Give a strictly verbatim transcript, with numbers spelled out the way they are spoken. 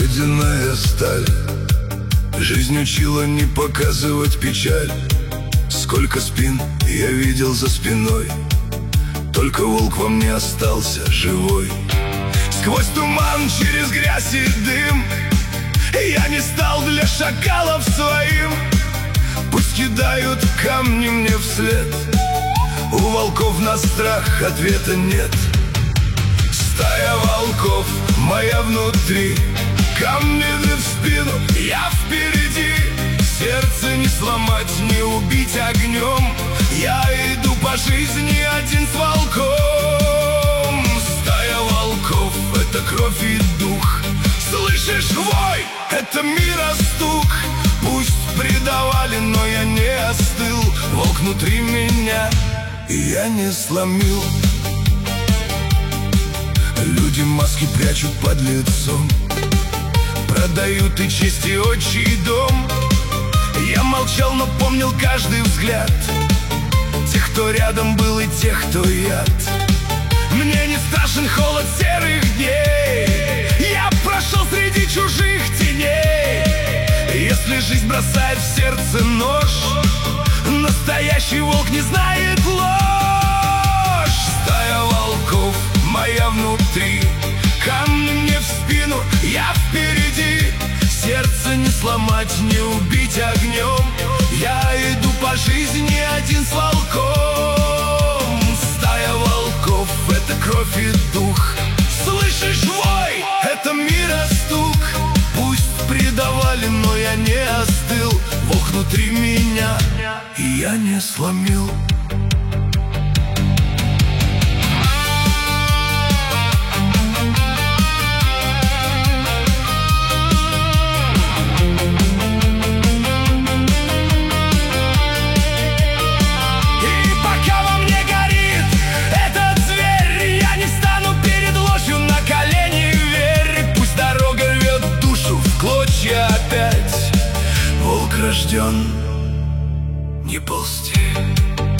ледяная сталь. Жизнь учила не показывать печаль. Сколько спин я видел за спиной, только волк во мне остался живой. Сквозь туман, через грязь и дым я не стал для шакалов своим. Пусть кидают камни мне вслед, у волков на страх ответа нет. Стая волков моя внутри, камни в спину, я впереди. Сердце не сломать, не убить огнем. Я иду по жизни один с волком. Стая волков — это кровь и дух. Слышишь вой? Это мира стук. Пусть предавали, но я не остыл. Волк внутри меня, и я не сломил. Люди маски прячут под лицом, продают и честь, и отчий дом. Я молчал, но помнил каждый взгляд тех, кто рядом был, и тех, кто яд. Мне не страшен холод серых дней, я прошел среди чужих теней. Если жизнь бросает в сердце нож, настоящий волк не знает ложь. Стая волков моя внутри, камни мне в спину, я впереди. Сердце не сломать, не убить огнем. Я иду по жизни один с волком. Стая волков — это кровь и дух. Слышишь вой? Это мира стук. Пусть предавали, но я не остыл. Волк внутри меня, и я не сломил. Волк рожден не ползти.